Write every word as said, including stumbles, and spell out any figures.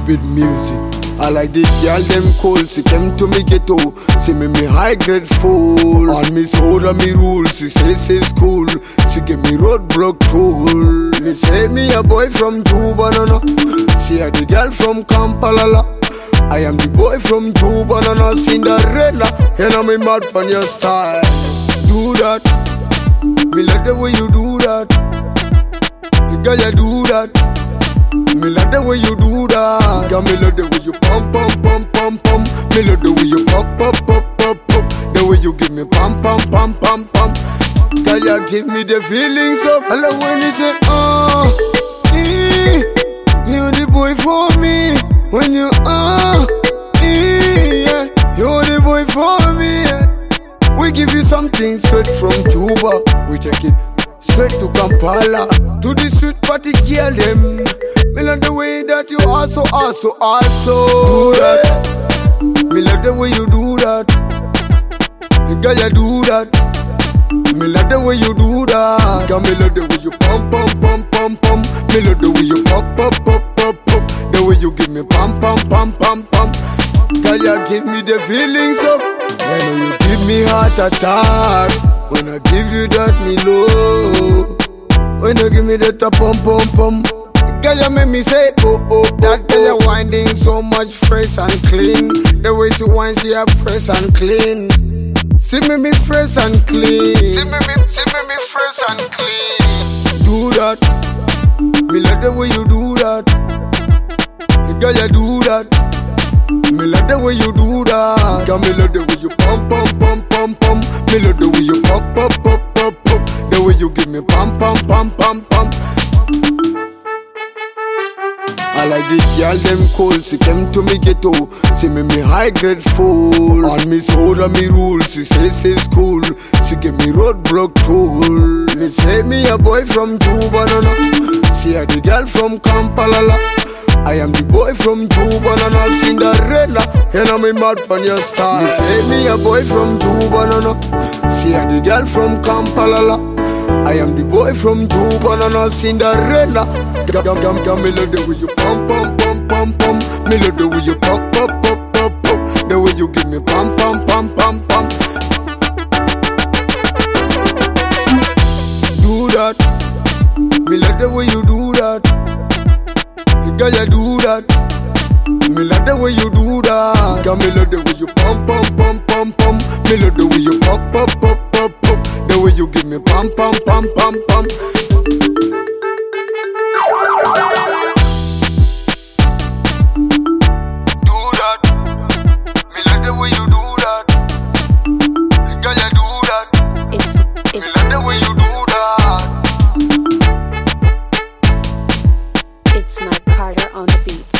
Stupid music. I like the girl them cold, she came to me ghetto. See me me high grade fool. On me soda me rules, she say she's cool. She give me roadblock tool. Me say me a boy from Juba, no no. She a the girl from Kampala. I am the boy from Juba, no no. Cinderella, and I'm mad on your style. Do that, me like the way you do that. The girl you do that. Me like the way you do that. Girl, me like the way you pump, pump, pump, pump, pump. Me like the way you pop, pop, pop, pop, pop. The way you give me pump, pump, pump, pump, pump. Girl, you give me the feelings of. I love when you say, oh, eh, you're the boy for me. When you, oh, eh, yeah, you're the boy for me. We give you something straight from Juba. We take it straight to Kampala, to the sweet party girl them. Me like the way that you also, also, also do that. Me like the way you do that. The girl you do that. Me like the way you do that. Girl, me like the way you pump, pump, pump, pump, pump. Me like the way you pop, pop, pop, pop, pop. The way you give me pump, pump, pump, pump, pump. Girl, you give me the feelings of. Yeah, know you give me heart attack. When I give you that me low. When you give me that a pump, pump, pump. Girl, you make me say, oh, oh, that girl you winding so much fresh and clean. The way she winds, she a fresh and clean. See me, me fresh and clean. See me, me, see me, me fresh and clean. Do that. Me like the way you do that. Girl, you do that. Me like the way you do that. Girl, me like the way you pump, pump, pump, pump, pump. Me like the way you pop, pop, pop, pop, pop. The way you give me pump, pump, pump, pump, pump. I like the girl them cold, she came to me ghetto. See me me high grade fool. On me soda me rules, she say she's cool. She give me roadblock tool. Me say me a boy from Juba, no no. She a the girl from Kampala. I am the boy from Juba, no no. Cinderella, and I'm mad on your style. Me say me a boy from Juba, no no. She a the girl from Kampala. I am the boy from Juba, no no. Cinderella. Gam gam gam, me love the way you pump, pump, pump, pump, pump. Me love the way you pop, pop, pop, pop, pop. The way you give me pump, pump, pump, pump, pump. Do that. Me love the way you do that. Girl, you do that. Me love the way you do that. Girl, me love the way you pump, pump, pump, pump, pump. Me love the way you pop, pop, pop, pop, pop. The way you give me pump, pump, pump, pump, pump. Do that. Me love the way you do that. Girl, you do that. It's, it's, me love the way you do that. it's Mike Carter on the beat.